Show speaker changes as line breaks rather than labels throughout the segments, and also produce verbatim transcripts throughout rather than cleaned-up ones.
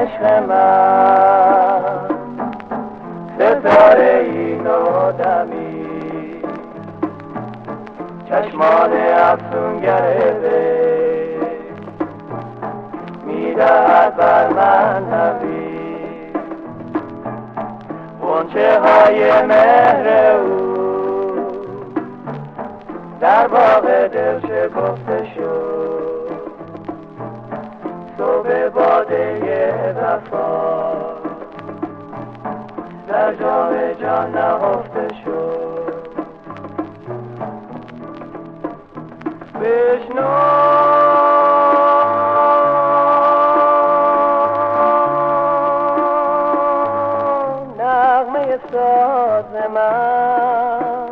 عشق من ستاره این آدمی چشمان افسونگر به میدهد بر من نوید غنچه های مهر او در باغ دل شکفته شد صبح باده وفا در جام جان نهفته شد بشنو نغمه ساز من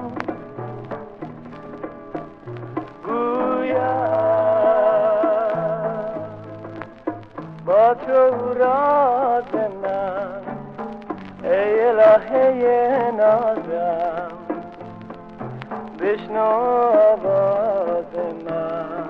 گویم با تو راز من ای الهه نازم بشنو آواز من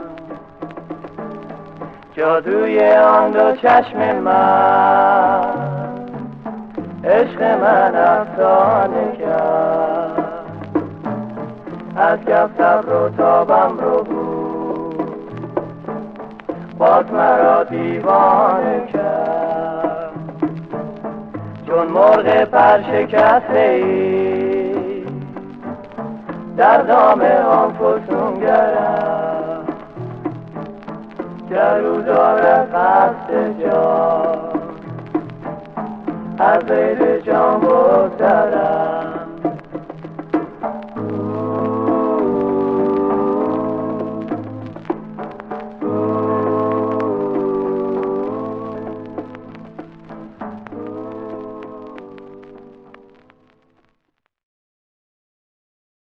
جادوی آن دو چشم من عشق من افسانه کرد از کف صبر و تابم رو بود باز مرا دیوانه کرد چون مرغ پرشکسته ای در دام آن فسونگرم گر او دارد قصد جان از غیر جان بگذرم